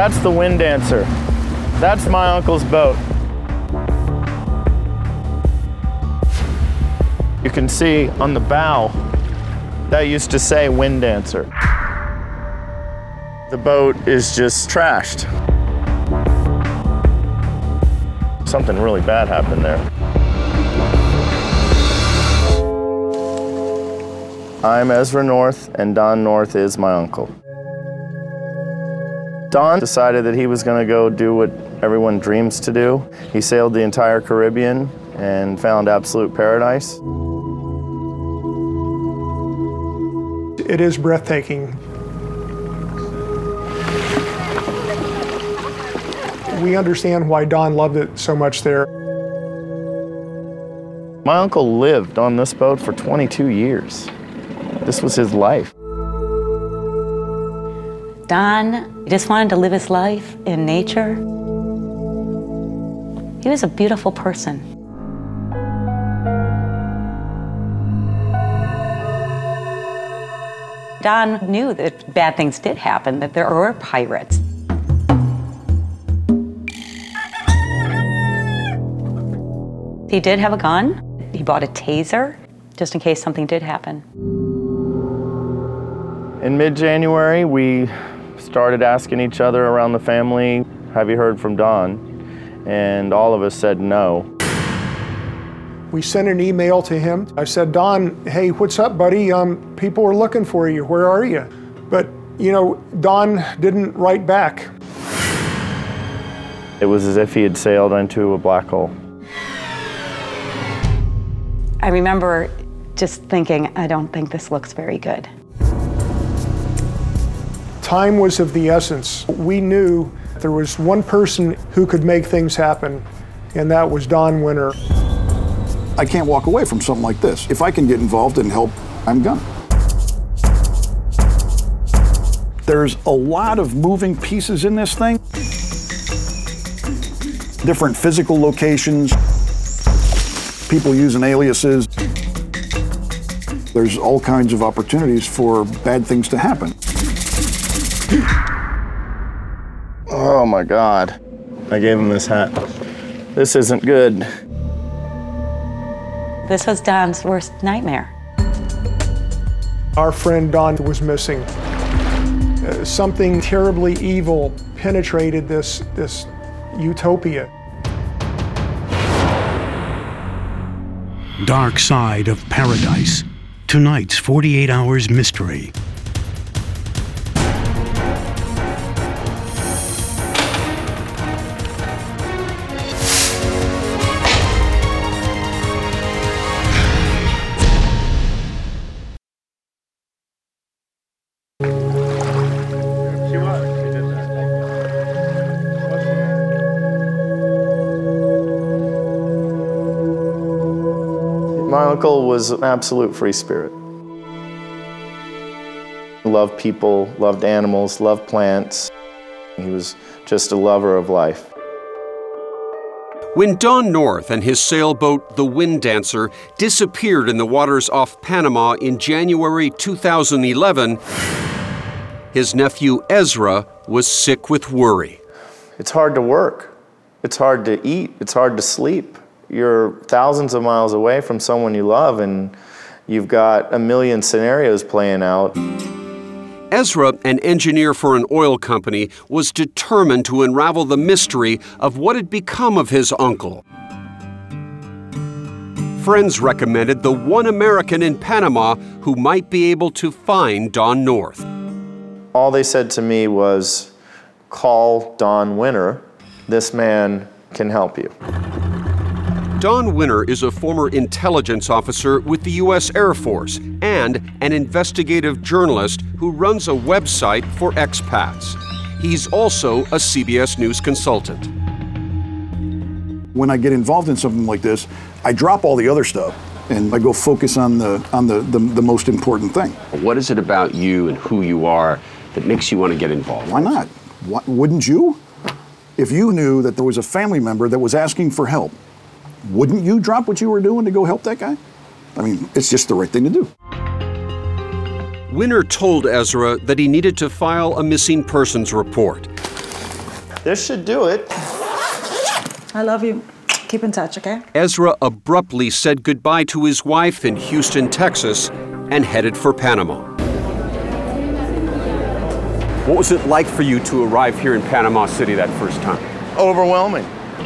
That's the Windancer. That's my uncle's boat. You can see on the bow, that used to say Windancer. The boat is just trashed. Something really bad happened there. I'm Ezra North, and Don North is my uncle. Don decided that he was going to go do what everyone dreams to do. He sailed the entire Caribbean and found absolute paradise. It is breathtaking. We understand why Don loved it so much there. My uncle lived on this boat for 22 years. This was his life. Don just wanted to live his life in nature. He was a beautiful person. Don knew that bad things did happen, that there were pirates. He did have a gun. He bought a taser, just in case something did happen. In mid-January, we started asking each other around the family, have you heard from Don? And all of us said no. We sent an email to him. I said, Don, hey, what's up, buddy? People are looking for you. Where are you? But, you know, Don didn't write back. It was as if he had sailed into a black hole. I remember just thinking, I don't think this looks very good. Time was of the essence. We knew there was one person who could make things happen, and that was Don Winter. I can't walk away from something like this. If I can get involved and help, I'm gonna. There's a lot of moving pieces in this thing. Different physical locations, people using aliases. There's all kinds of opportunities for bad things to happen. Oh my God. I gave him this hat. This isn't good. This was Don's worst nightmare. Our friend Don was missing. Something terribly evil penetrated this utopia. Dark Side of Paradise. Tonight's 48 Hours Mystery. My uncle was an absolute free spirit. He loved people, loved animals, loved plants. He was just a lover of life. When Don North and his sailboat, the Windancer, disappeared in the waters off Panama in January 2011, his nephew Ezra was sick with worry. It's hard to work. It's hard to eat. It's hard to sleep. You're thousands of miles away from someone you love, and you've got a million scenarios playing out. Ezra, an engineer for an oil company, was determined to unravel the mystery of what had become of his uncle. Friends recommended the one American in Panama who might be able to find Don North. All they said to me was, call Don Winter. This man can help you. Don Winter is a former intelligence officer with the U.S. Air Force and an investigative journalist who runs a website for expats. He's also a CBS News consultant. When I get involved in something like this, I drop all the other stuff and I go focus on the most important thing. What is it about you and who you are that makes you want to get involved? Why not? Wouldn't you? If you knew that there was a family member that was asking for help, wouldn't you drop what you were doing to go help that guy? I mean, it's just the right thing to do. Winter told Ezra that he needed to file a missing persons report. This should do it. I love you. Keep in touch, okay? Ezra abruptly said goodbye to his wife in Houston, Texas, and headed for Panama. What was it like for you to arrive here in Panama City that first time? Overwhelming.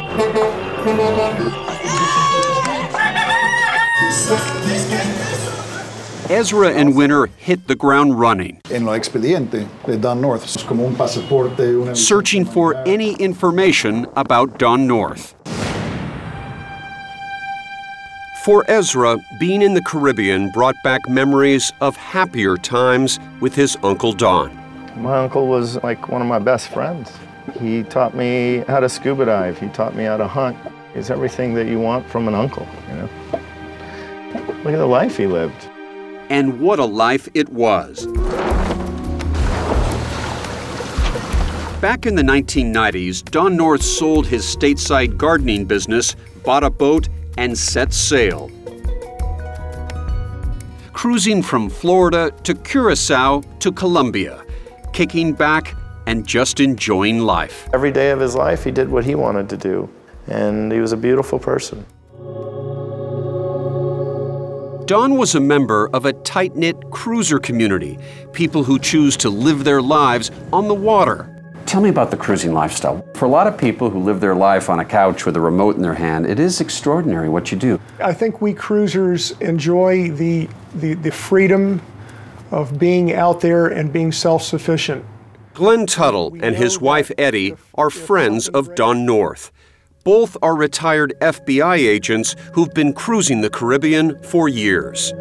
Ezra and Winter hit the ground running, En lo expediente de Don North, es como un pasaporte, una searching for any information about Don North. For Ezra, being in the Caribbean brought back memories of happier times with his Uncle Don. My uncle was like one of my best friends. He taught me how to scuba dive. He taught me how to hunt. He's everything that you want from an uncle, you know. Look at the life he lived. And what a life it was. Back in the 1990s, Don North sold his stateside gardening business, bought a boat, and set sail. Cruising from Florida to Curacao to Colombia, kicking back and just enjoying life. Every day of his life, he did what he wanted to do, and he was a beautiful person. Don was a member of a tight-knit cruiser community, people who choose to live their lives on the water. Tell me about the cruising lifestyle. For a lot of people who live their life on a couch with a remote in their hand, it is extraordinary what you do. I think we cruisers enjoy the freedom of being out there and being self-sufficient. Glenn Tuttle and his wife Eddie are friends of Don North. Both are retired FBI agents who've been cruising the Caribbean for years.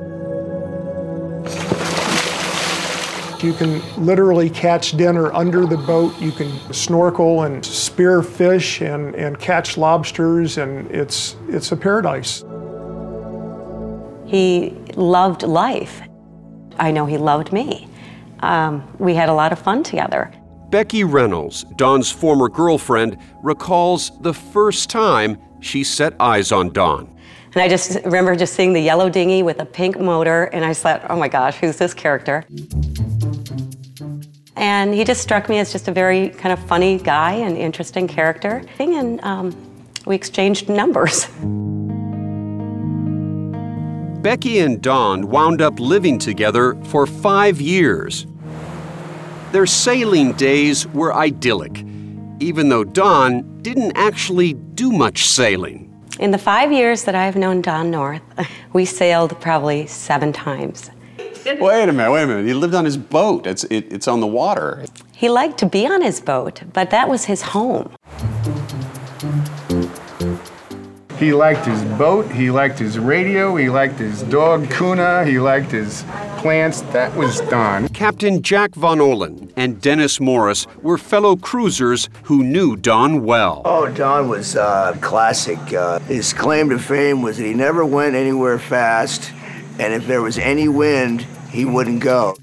You can literally catch dinner under the boat. You can snorkel and spear fish and catch lobsters, and it's a paradise. He loved life. I know he loved me. We had a lot of fun together. Becky Reynolds, Don's former girlfriend, recalls the first time she set eyes on Don. And I just remember just seeing the yellow dinghy with a pink motor, and I thought, oh my gosh, who's this character? And he just struck me as just a very kind of funny guy and interesting character. And we exchanged numbers. Becky and Don wound up living together for 5 years. Their sailing days were idyllic, even though Don didn't actually do much sailing. In the 5 years that I've known Don North, we sailed probably 7 times. Wait a minute. He lived on his boat. It's on the water. He liked to be on his boat, but that was his home. He liked his boat, he liked his radio, he liked his dog Kuna, he liked his plants. That was Don. Captain Jack Von Olen and Dennis Morris were fellow cruisers who knew Don well. Oh, Don was classic. His claim to fame was that he never went anywhere fast, and if there was any wind, he wouldn't go.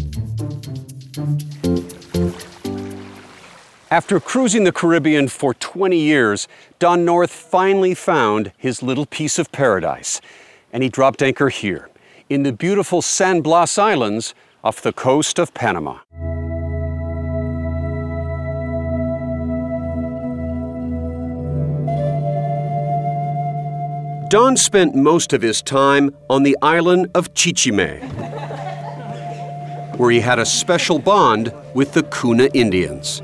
After cruising the Caribbean for 20 years, Don North finally found his little piece of paradise, and he dropped anchor here, in the beautiful San Blas Islands off the coast of Panama. Don spent most of his time on the island of Chichime, where he had a special bond with the Kuna Indians.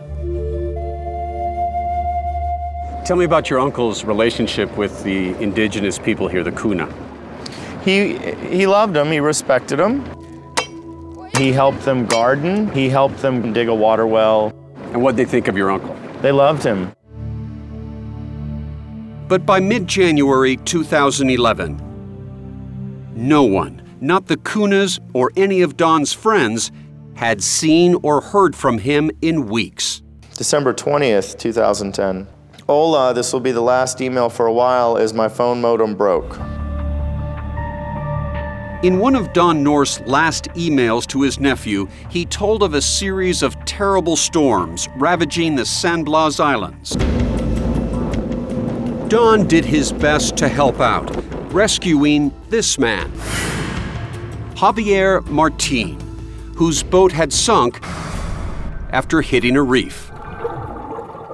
Tell me about your uncle's relationship with the indigenous people here, the Kuna. He loved them, he respected them. He helped them garden, he helped them dig a water well. And what'd they think of your uncle? They loved him. But by mid-January 2011, no one, not the Kunas or any of Don's friends, had seen or heard from him in weeks. December 20th, 2010. Hola, this will be the last email for a while as my phone modem broke. In one of Don North's last emails to his nephew, he told of a series of terrible storms ravaging the San Blas Islands. Don did his best to help out, rescuing this man, Javier Martin, whose boat had sunk after hitting a reef.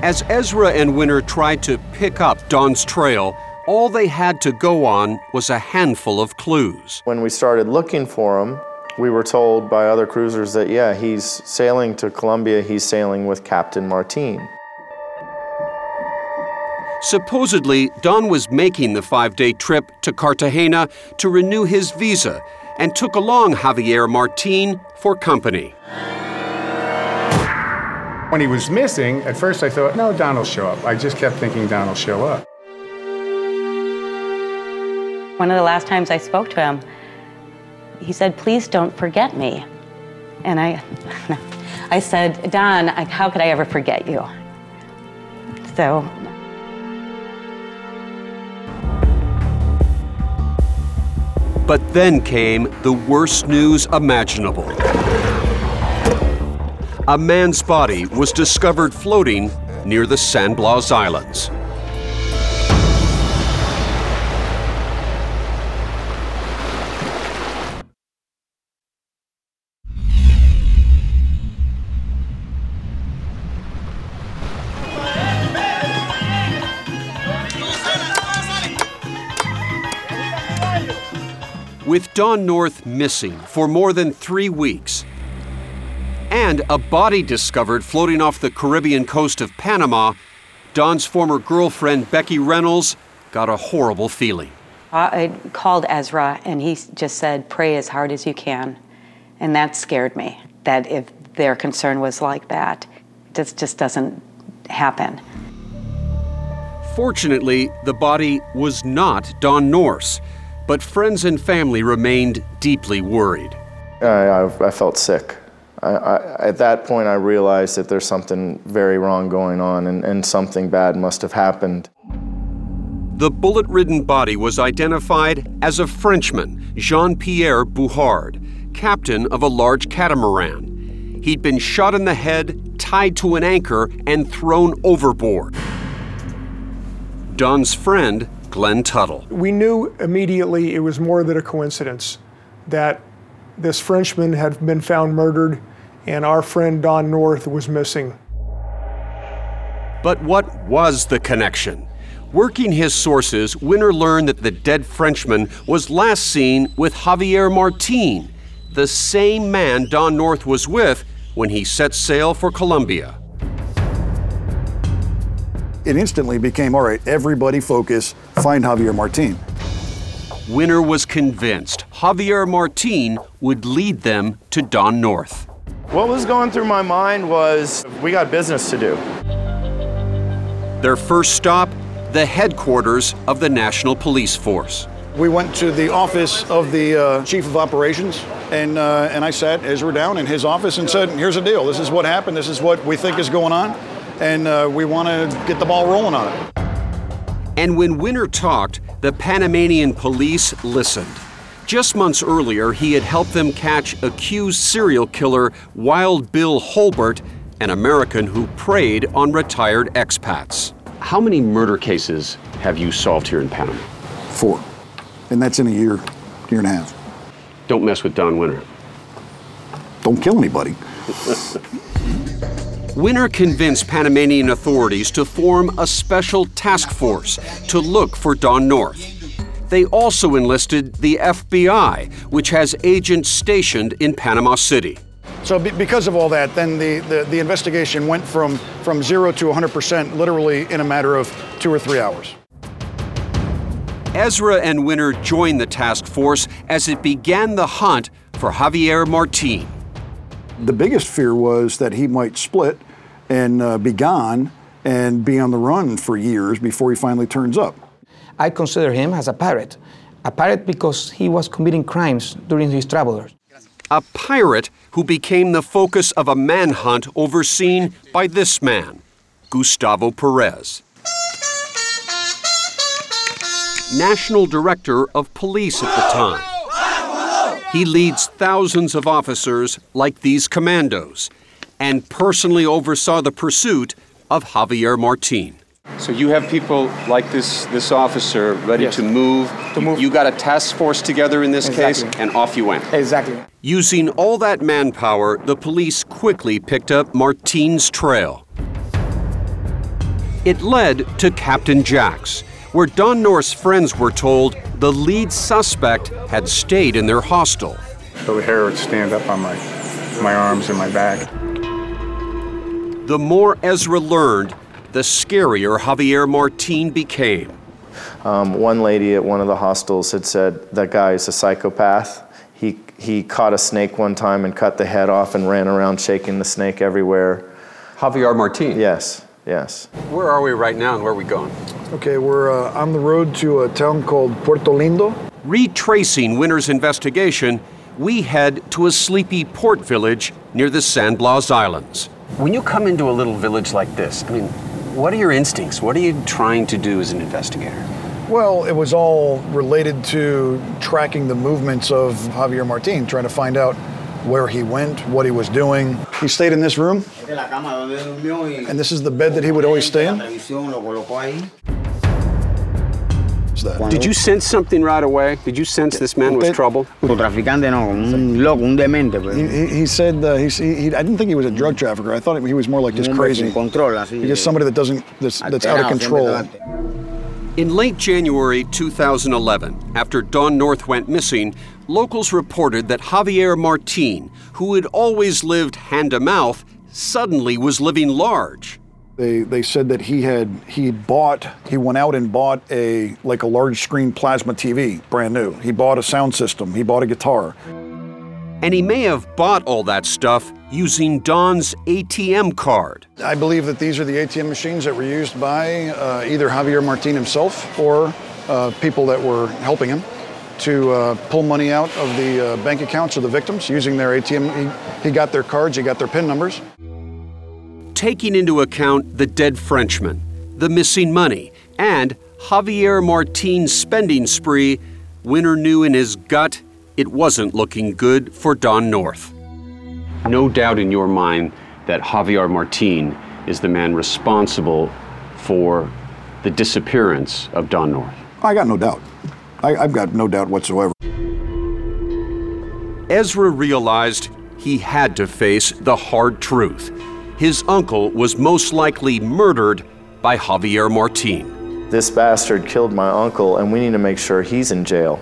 As Ezra and Winter tried to pick up Don's trail, all they had to go on was a handful of clues. When we started looking for him, we were told by other cruisers that, yeah, he's sailing to Colombia, he's sailing with Captain Martin. Supposedly, Don was making the 5-day trip to Cartagena to renew his visa and took along Javier Martin for company. When he was missing, at first I thought, no, Don will show up. I just kept thinking Don will show up. One of the last times I spoke to him, he said, please don't forget me. And I said, Don, how could I ever forget you? So. But then came the worst news imaginable. A man's body was discovered floating near the San Blas Islands. With Don North missing for more than 3 weeks, and a body discovered floating off the Caribbean coast of Panama, Don's former girlfriend, Becky Reynolds, got a horrible feeling. I called Ezra, and he just said, pray as hard as you can. And that scared me, that if their concern was like that, this just doesn't happen. Fortunately, the body was not Don North's, but friends and family remained deeply worried. I felt sick. At that point, I realized that there's something very wrong going on and something bad must have happened. The bullet-ridden body was identified as a Frenchman, Jean-Pierre Bouhard, captain of a large catamaran. He'd been shot in the head, tied to an anchor, and thrown overboard. Don's friend, Glenn Tuttle. We knew immediately it was more than a coincidence that this Frenchman had been found murdered and our friend Don North was missing. But what was the connection? Working his sources, Winter learned that the dead Frenchman was last seen with Javier Martin, the same man Don North was with when he set sail for Colombia. It instantly became, all right, everybody focus, find Javier Martin. Winter was convinced Javier Martin would lead them to Don North. What was going through my mind was, we got business to do. Their first stop, the headquarters of the National Police Force. We went to the office of the chief of operations, and I sat Ezra down in his office and said, here's the deal. This is what happened. This is what we think is going on. And we want to get the ball rolling on it. And when Winter talked, the Panamanian police listened. Just months earlier, he had helped them catch accused serial killer Wild Bill Holbert, an American who preyed on retired expats. How many murder cases have you solved here in Panama? 4. And that's in a year and a half. Don't mess with Don Winter. Don't kill anybody. Winter convinced Panamanian authorities to form a special task force to look for Don North. They also enlisted the FBI, which has agents stationed in Panama City. So because of all that, then the investigation went from 0 to 100% literally in a matter of 2 or 3 hours. Ezra and Winter joined the task force as it began the hunt for Javier Martin. The biggest fear was that he might split and be gone and be on the run for years before he finally turns up. I consider him as a pirate because he was committing crimes during his travels. A pirate who became the focus of a manhunt overseen by this man, Gustavo Perez, National Director of Police at the time. He leads thousands of officers like these commandos and personally oversaw the pursuit of Javier Martin. So you have people like this officer ready to move. You got a task force together in this case, and off you went. Exactly. Using all that manpower, the police quickly picked up Martin's trail. It led to Captain Jack's, where Don North's friends were told the lead suspect had stayed in their hostel. So the hair would stand up on my arms and my back. The more Ezra learned, the scarier Javier Martin became. One lady at one of the hostels had said, that guy is a psychopath. He caught a snake one time and cut the head off and ran around shaking the snake everywhere. Javier Martin? Yes, yes. Where are we right now and where are we going? Okay, we're on the road to a town called Puerto Lindo. Retracing Winter's investigation, we head to a sleepy port village near the San Blas Islands. When you come into a little village like this, I mean, what are your instincts? What are you trying to do as an investigator? Well, it was all related to tracking the movements of Javier Martin, trying to find out where he went, what he was doing. He stayed in this room, and this is the bed that he would always stay in. Did you sense something right away? Did you sense this man was trouble? He said, I didn't think he was a drug trafficker. I thought he was more like just crazy. He's just somebody that's out of control. In late January 2011, after Don North went missing, locals reported that Javier Martin, who had always lived hand-to-mouth, suddenly was living large. They said that he went out and bought a large screen plasma TV, brand new. He bought a sound system, he bought a guitar. And he may have bought all that stuff using Don's ATM card. I believe that these are the ATM machines that were used by either Javier Martin himself or people that were helping him to pull money out of the bank accounts of the victims using their ATM. He got their cards, he got their PIN numbers. Taking into account the dead Frenchman, the missing money, and Javier Martin's spending spree, Winter knew in his gut it wasn't looking good for Don North. No doubt in your mind that Javier Martin is the man responsible for the disappearance of Don North. I got no doubt. I've got no doubt whatsoever. Ezra realized he had to face the hard truth. His uncle was most likely murdered by Javier Martin. This bastard killed my uncle, and we need to make sure he's in jail.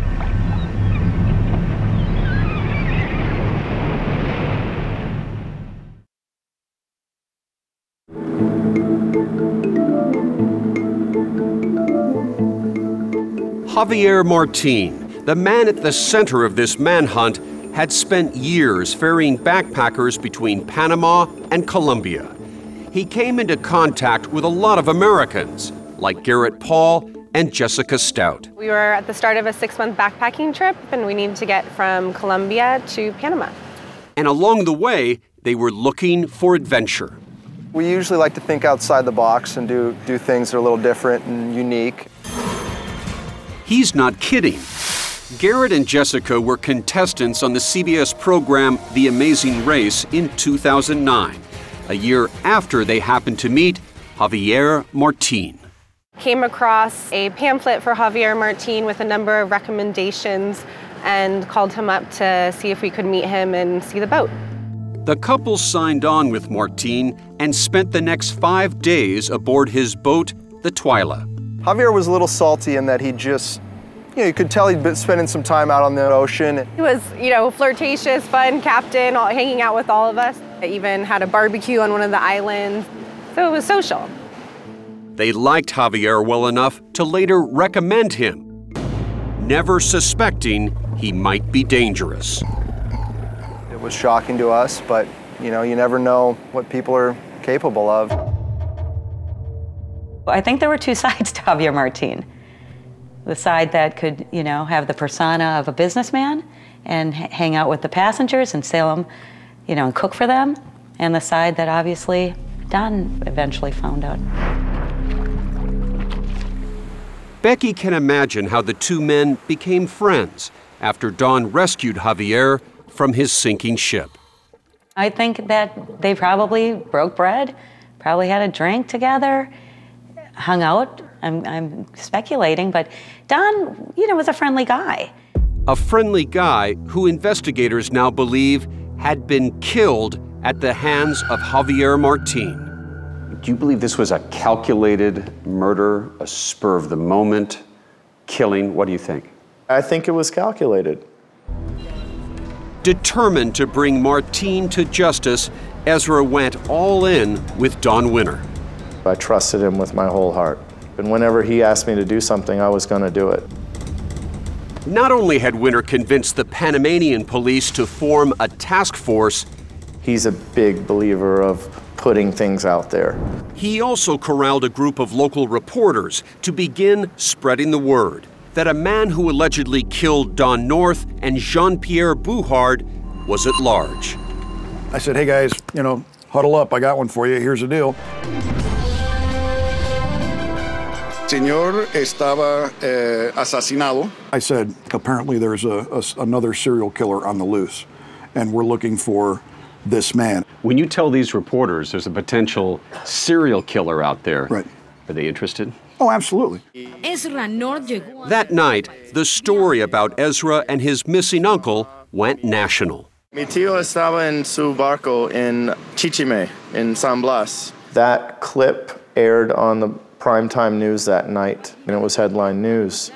Javier Martin, the man at the center of this manhunt, had spent years ferrying backpackers between Panama and Colombia. He came into contact with a lot of Americans, like Garrett Paul and Jessica Stout. We were at the start of a 6-month backpacking trip, and we needed to get from Colombia to Panama. And along the way, they were looking for adventure. We usually like to think outside the box and do things that are a little different and unique. He's not kidding. Garrett and Jessica were contestants on the CBS program The Amazing Race in 2009, a year after they happened to meet Javier Martin. Came across a pamphlet for Javier Martin with a number of recommendations and called him up to see if we could meet him and see the boat. The couple signed on with Martin and spent the next 5 days aboard his boat, the Twyla. Javier was a little salty in that he just, you could tell he'd been spending some time out on the ocean. He was, flirtatious, fun captain, hanging out with all of us. I even had a barbecue on one of the islands, so it was social. They liked Javier well enough to later recommend him, never suspecting he might be dangerous. It was shocking to us, but you never know what people are capable of. I think there were two sides to Javier Martin. The side that could, have the persona of a businessman and hang out with the passengers and sail them, and cook for them. And the side that obviously Don eventually found out. Becky can imagine how the two men became friends after Don rescued Javier from his sinking ship. I think that they probably broke bread, probably had a drink together, hung out. I'm speculating, but Don, was a friendly guy. A friendly guy who investigators now believe had been killed at the hands of Javier Martin. Do you believe this was a calculated murder, a spur of the moment killing? What do you think? I think it was calculated. Determined to bring Martin to justice, Ezra went all in with Don Winner. I trusted him with my whole heart. And whenever he asked me to do something, I was going to do it. Not only had Winner convinced the Panamanian police to form a task force, he's a big believer of putting things out there. He also corralled a group of local reporters to begin spreading the word that a man who allegedly killed Don North and Jean-Pierre Bouhard was at large. I said, hey guys, huddle up, I got one for you, here's the deal. Señor estaba asesinado. I said, apparently there's another serial killer on the loose, and we're looking for this man. When you tell these reporters there's a potential serial killer out there, right, are they interested? Oh, absolutely. That night, the story about Ezra and his missing uncle went national. Mi tío estaba en su barco en Chichime, in San Blas. That clip aired on the primetime news that night, and it was headline news.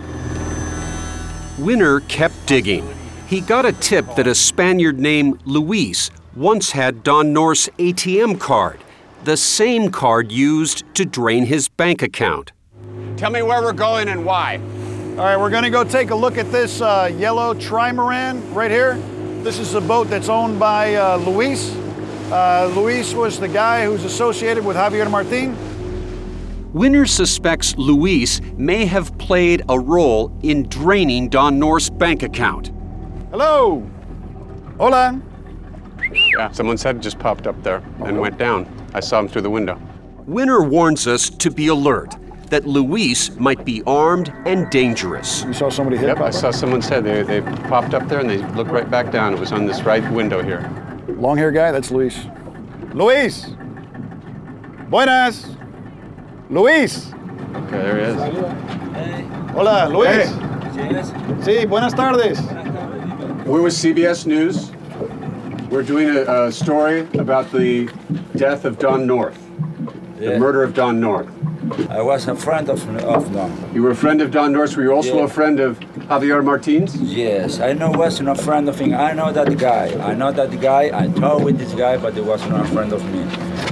Winner kept digging. He got a tip that a Spaniard named Luis once had Don North's ATM card, the same card used to drain his bank account. Tell me where we're going and why. All right, we're gonna go take a look at this yellow trimaran right here. This is a boat that's owned by Luis. Luis was the guy who's associated with Javier Martin. Winner suspects Luis may have played a role in draining Don North's bank account. Hello. Hola. Yeah, someone's head just popped up there and went down. I saw him through the window. Winner warns us to be alert, that Luis might be armed and dangerous. You saw somebody hit? Yep, I saw someone's head. They popped up there and they looked right back down. It was on this right window here. Long hair guy, that's Luis. Luis! Buenas! Luis! Okay, there he is. Hola, Luis. Hey. Sí, buenas tardes. We're with CBS News. We're doing a story about the death of Don North, the murder of Don North. I was a friend of Don. You were a friend of Don North. Were you also a friend of Javier Martin's? Yes, I know wasn't a friend of him. I know that guy. I talked with this guy, but he was not a friend of me.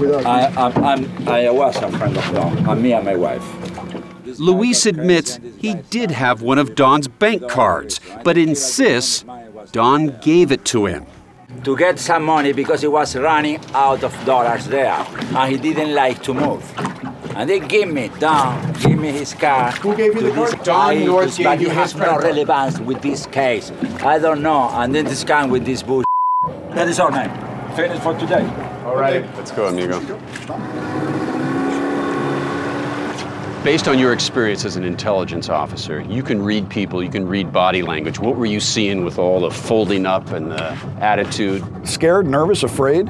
I was a friend of Don, and me and my wife. Luis admits he did have one of Don's bank cards, but insists Don gave it to him. To get some money because he was running out of dollars there, and he didn't like to move. And they give me his card. Who gave you the card? Don North gave you his card. No relevance with this case. I don't know. And then this guy with this bullshit. That is our name. Finished for today. All right, let's go, amigo. Based on your experience as an intelligence officer, you can read people, you can read body language. What were you seeing with all the folding up and the attitude? Scared, nervous, afraid.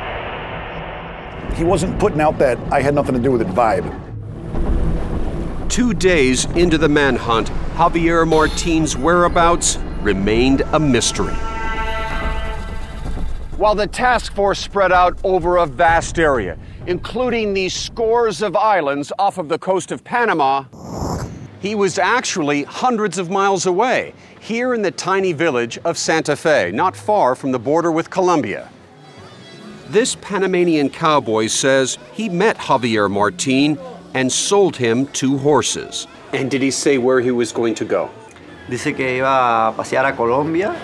He wasn't putting out that I had nothing to do with it vibe. 2 days into the manhunt, Javier Martin's whereabouts remained a mystery. While the task force spread out over a vast area, including the scores of islands off of the coast of Panama, he was actually hundreds of miles away, here in the tiny village of Santa Fe, not far from the border with Colombia. This Panamanian cowboy says he met Javier Martin and sold him 2 horses. And did he say where he was going to go? Dice que iba a pasear a Colombia.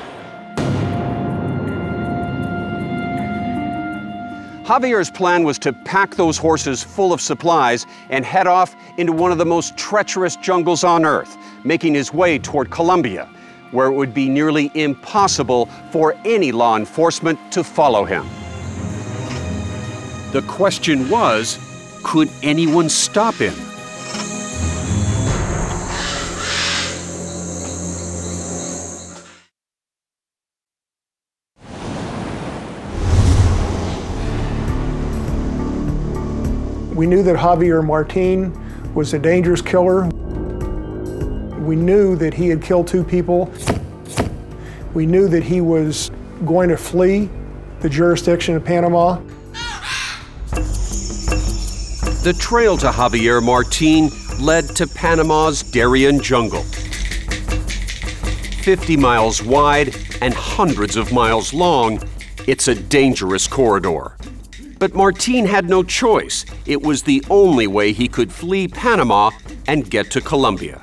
Javier's plan was to pack those horses full of supplies and head off into one of the most treacherous jungles on Earth, making his way toward Colombia, where it would be nearly impossible for any law enforcement to follow him. The question was, could anyone stop him? We knew that Javier Martin was a dangerous killer. We knew that he had killed 2 people. We knew that he was going to flee the jurisdiction of Panama. The trail to Javier Martin led to Panama's Darien jungle. 50 miles wide and hundreds of miles long, it's a dangerous corridor. But Martin had no choice. It was the only way he could flee Panama and get to Colombia.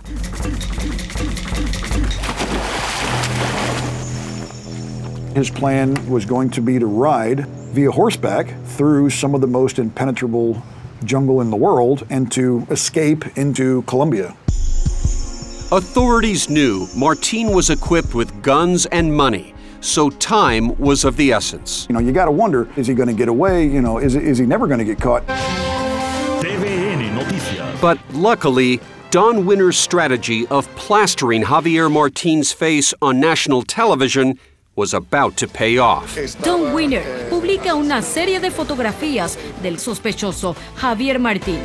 His plan was going to be to ride via horseback through some of the most impenetrable jungle in the world and to escape into Colombia. Authorities knew Martin was equipped with guns and money, so time was of the essence. You got to wonder, is he going to get away? Is he never going to get caught? TVN Noticias. But luckily, Don Winner's strategy of plastering Javier Martin's face on national television was about to pay off. Don Winner publica una serie de fotografías del sospechoso Javier Martin.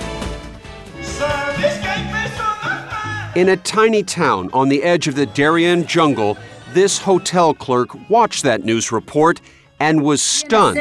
In a tiny town on the edge of the Darien jungle, this hotel clerk watched that news report and was stunned.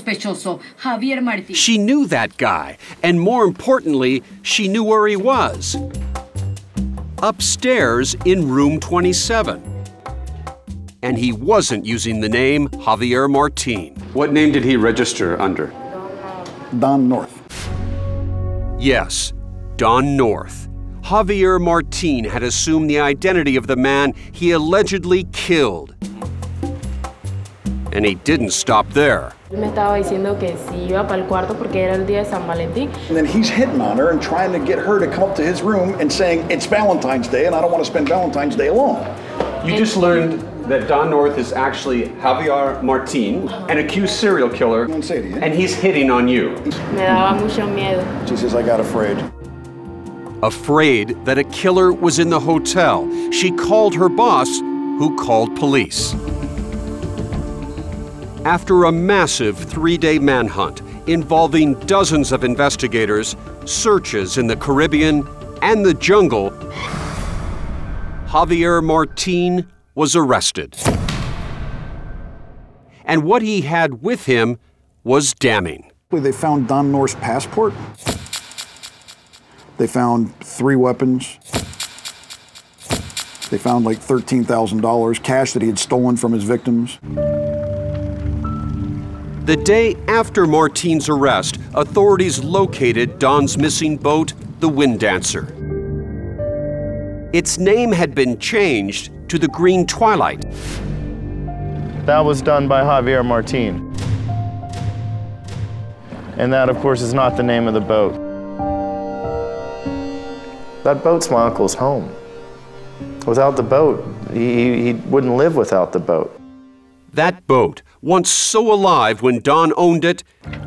She knew that guy, and more importantly, she knew where he was. Upstairs in room 27. And he wasn't using the name Javier Martin. What name did he register under? Don North. Yes, Don North. Javier Martin had assumed the identity of the man he allegedly killed. And he didn't stop there. Me estaba diciendo que si iba para el cuarto porque era el día de San Valentín. And then he's hitting on her and trying to get her to come up to his room and saying, it's Valentine's Day and I don't want to spend Valentine's Day alone. You just learned that Don North is actually Javier Martin, an accused serial killer, and he's hitting on you. Me daba mucho miedo. She says, I got afraid. Afraid that a killer was in the hotel, she called her boss, who called police. After a massive 3-day manhunt involving dozens of investigators, searches in the Caribbean and the jungle, Javier Martin was arrested. And what he had with him was damning. They found Don North's passport. They found 3 weapons. They found like $13,000 cash that he had stolen from his victims. The day after Martin's arrest, authorities located Don's missing boat, the Windancer. Its name had been changed to the Green Twilight. That was done by Javier Martin. And that, of course, is not the name of the boat. That boat's my uncle's home. Without the boat, he wouldn't live without the boat. That boat, once so alive when Don owned it,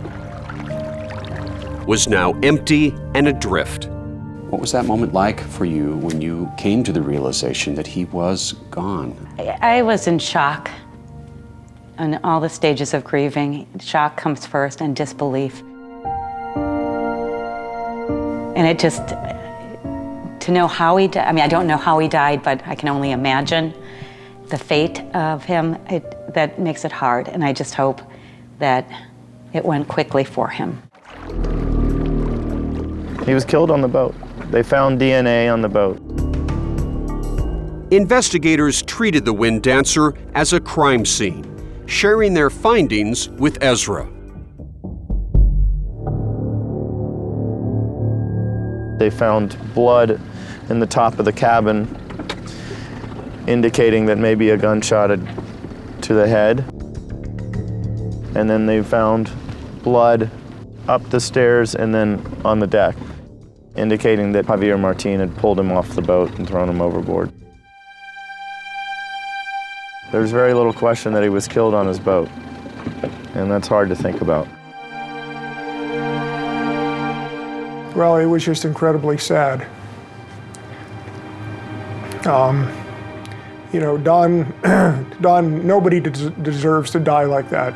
was now empty and adrift. What was that moment like for you when you came to the realization that he was gone? I was in shock on all the stages of grieving. Shock comes first and disbelief. And it just, to know how he died, I mean, I don't know how he died, but I can only imagine the fate of him. That makes it hard, and I just hope that it went quickly for him. He was killed on the boat. They found DNA on the boat. Investigators treated the Windancer as a crime scene, sharing their findings with Ezra. They found blood in the top of the cabin, indicating that maybe a gunshot had to the head. And then they found blood up the stairs and then on the deck, indicating that Javier Martin had pulled him off the boat and thrown him overboard. There's very little question that he was killed on his boat, and that's hard to think about. Well, it was just incredibly sad. You know, Don, nobody deserves to die like that.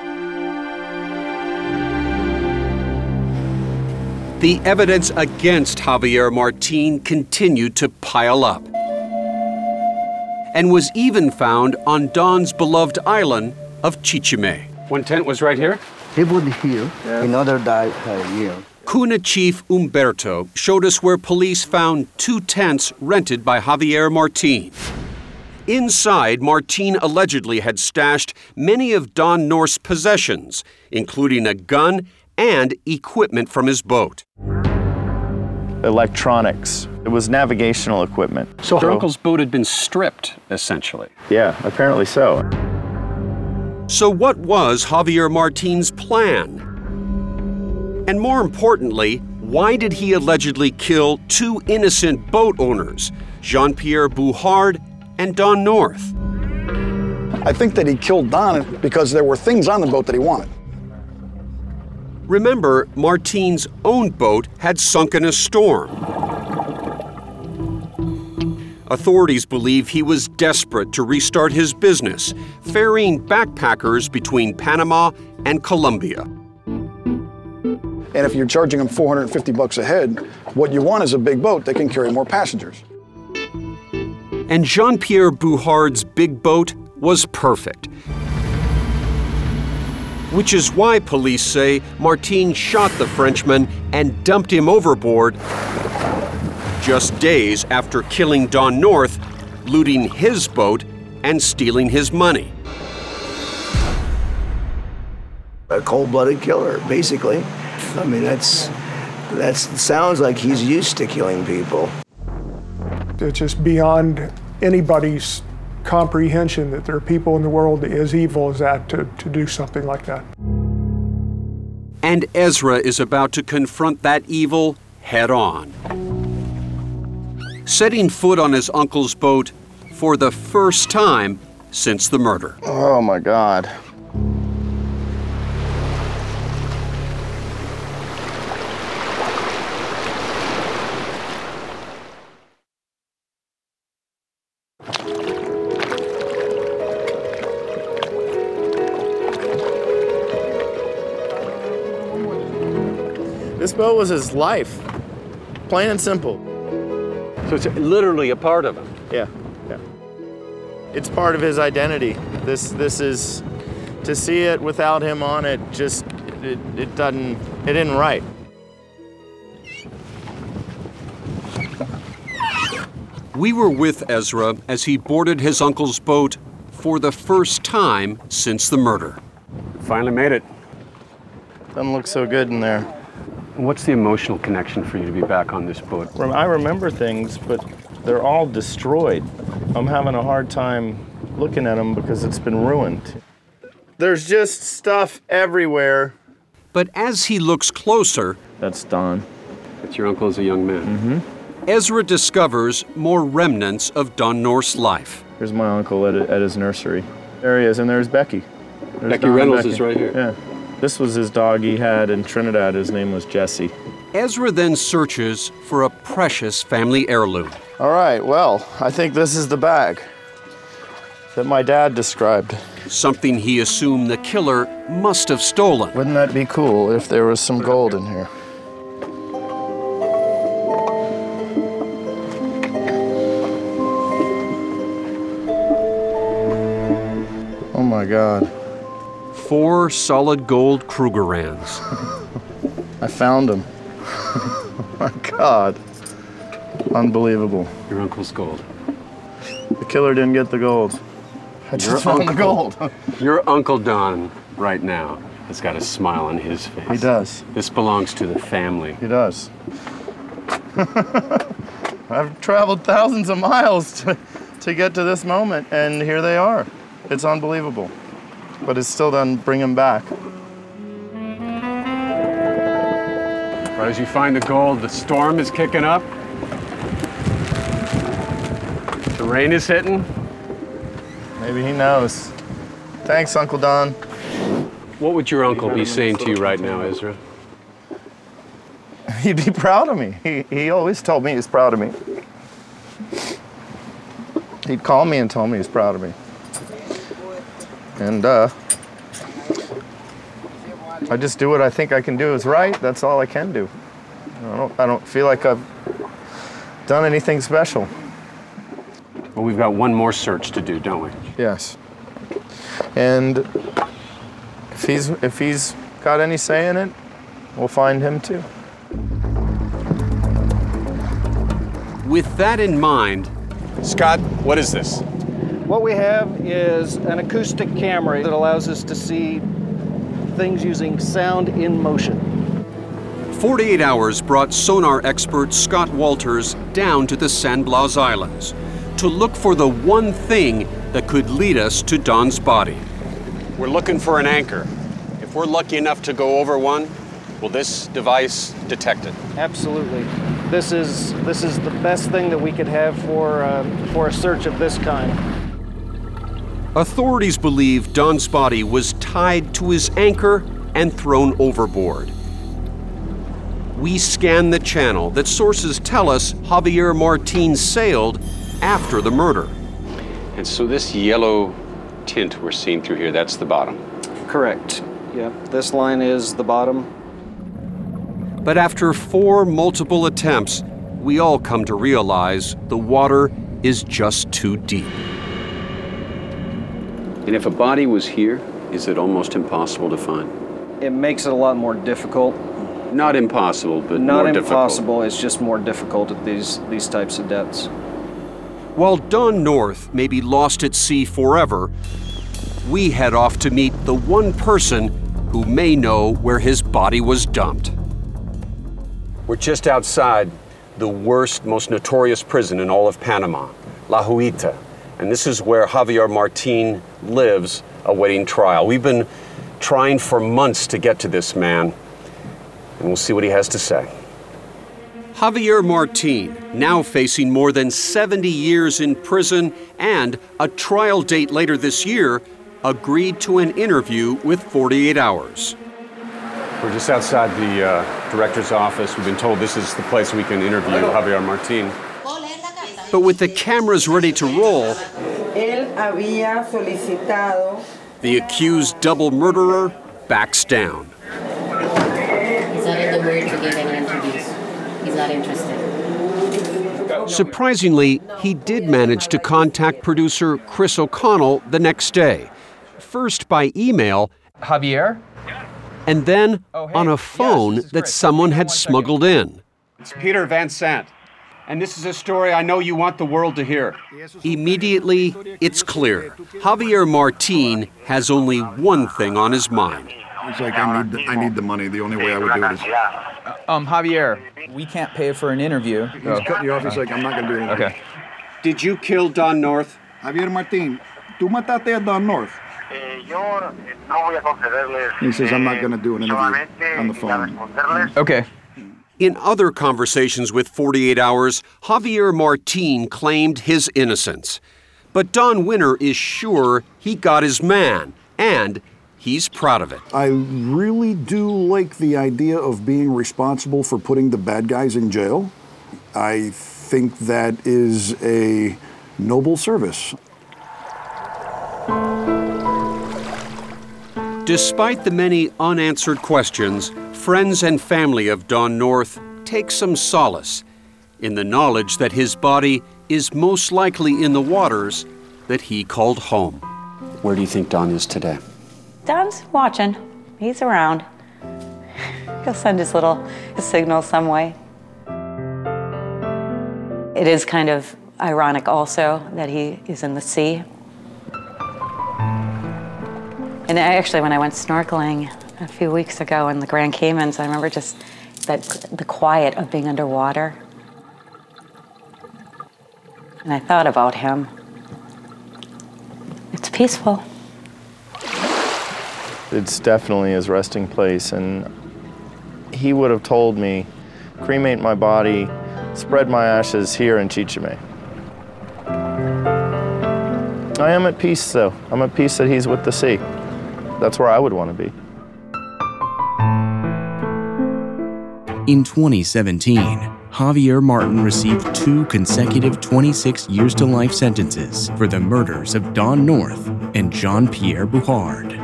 The evidence against Javier Martin continued to pile up, and was even found on Don's beloved island of Chichime. One tent was right here? He was here. Another died here. Cuna Chief Umberto showed us where police found 2 tents rented by Javier Martin. Inside, Martin allegedly had stashed many of Don North's possessions, including a gun and equipment from his boat. Electronics. It was navigational equipment. So her uncle's boat had been stripped, essentially. Yeah, apparently so. So what was Javier Martin's plan? And more importantly, why did he allegedly kill 2 innocent boat owners, Jean-Pierre Bouhard and Don North? I think that he killed Don because there were things on the boat that he wanted. Remember, Martin's own boat had sunk in a storm. Authorities believe he was desperate to restart his business, ferrying backpackers between Panama and Colombia. And if you're charging them $450 a head, what you want is a big boat that can carry more passengers. And Jean-Pierre Bouhard's big boat was perfect. Which is why police say Martin shot the Frenchman and dumped him overboard just days after killing Don North, looting his boat, and stealing his money. A cold-blooded killer, basically. I mean, that sounds like he's used to killing people. It's just beyond anybody's comprehension that there are people in the world as evil as that to do something like that. And Ezra is about to confront that evil head on. Setting foot on his uncle's boat for the first time since the murder. Oh my God. This boat was his life, plain and simple. So it's literally a part of him. Yeah, yeah. It's part of his identity. This is, to see it without him on it, just, it isn't right. We were with Ezra as he boarded his uncle's boat for the first time since the murder. Finally made it. Doesn't look so good in there. What's the emotional connection for you to be back on this boat? I remember things, but they're all destroyed. I'm having a hard time looking at them because it's been ruined. There's just stuff everywhere. But as he looks closer... That's Don. That's your uncle as a young man. Mm-hmm. Ezra discovers more remnants of Don North's life. Here's my uncle at his nursery. There he is, and there's Becky. There's Becky Don Reynolds Becky. is right here. Yeah. This was his dog he had in Trinidad. His name was Jesse. Ezra then searches for a precious family heirloom. All right, well, I think this is the bag that my dad described. Something he assumed the killer must have stolen. Wouldn't that be cool if there was some gold in here? Oh my God. 4 solid gold Krugerrands. I found them. Oh my God. Unbelievable. Your uncle's gold. The killer didn't get the gold. I just found the gold. Your Uncle Don, right now, has got a smile on his face. He does. This belongs to the family. He does. I've traveled thousands of miles to get to this moment, and here they are. It's unbelievable. But it still doesn't bring him back. Right as you find the gold, the storm is kicking up. The rain is hitting. Maybe he knows. Thanks, Uncle Don. What would your uncle be saying to you right now, Ezra? He'd be proud of me. He always told me he's proud of me. He'd call me and tell me he's proud of me. And I just do what I think I can do is right. That's all I can do. I don't feel like I've done anything special. Well, we've got one more search to do, don't we? Yes. And if he's got any say in it, we'll find him too. With that in mind, Scott, what is this? What we have is an acoustic camera that allows us to see things using sound in motion. 48 Hours brought sonar expert Scott Walters down to the San Blas Islands to look for the one thing that could lead us to Don's body. We're looking for an anchor. If we're lucky enough to go over one, will this device detect it? Absolutely. This is the best thing that we could have for a search of this kind. Authorities believe Don's body was tied to his anchor and thrown overboard. We scan the channel that sources tell us Javier Martin sailed after the murder. And so this yellow tint we're seeing through here, that's the bottom. Correct. Yeah, this line is the bottom. But after 4 multiple attempts, we all come to realize the water is just too deep. And if a body was here, is it almost impossible to find? It makes it a lot more difficult. Not impossible, but Not more difficult. Not impossible, it's just more difficult at these types of depths. While Don North may be lost at sea forever, we head off to meet the one person who may know where his body was dumped. We're just outside the worst, most notorious prison in all of Panama, La Huita. And this is where Javier Martin lives awaiting trial. We've been trying for months to get to this man, and we'll see what he has to say. Javier Martin, now facing more than 70 years in prison and a trial date later this year, agreed to an interview with 48 Hours. We're just outside the director's office. We've been told this is the place we can interview Javier Martin. But with the cameras ready to roll, the accused double murderer backs down. He's not in the mood to give any interviews. He's not interested. Surprisingly, he did manage to contact producer Chris O'Connell the next day. First by email, Javier? And then on a phone that someone had smuggled in. It's Peter Van Sant, and this is a story I know you want the world to hear. Immediately, it's clear. Javier Martin has only one thing on his mind. It's like, I need the money. The only way I would do it is... Javier, we can't pay for an interview. He's cutting you off. He's like, I'm not going to do anything. Okay. Did you kill Don North? Javier Martin, ¿tú mataste a Don North? He says, I'm not going to do an interview on the phone. Okay. In other conversations with 48 Hours, Javier Martin claimed his innocence. But Don Winner is sure he got his man, and he's proud of it. I really do like the idea of being responsible for putting the bad guys in jail. I think that is a noble service. Despite the many unanswered questions, friends and family of Don North take some solace in the knowledge that his body is most likely in the waters that he called home. Where do you think Don is today? Don's watching. He's around. He'll send his signal some way. It is kind of ironic also that he is in the sea. And actually, when I went snorkeling a few weeks ago in the Grand Caymans, I remember just the quiet of being underwater. And I thought about him. It's peaceful. It's definitely his resting place, and he would have told me, cremate my body, spread my ashes here in Chichime. I am at peace, though. I'm at peace that he's with the sea. That's where I would want to be. In 2017, Javier Martin received 2 consecutive 26 years to life sentences for the murders of Don North and Jean-Pierre Bouchard.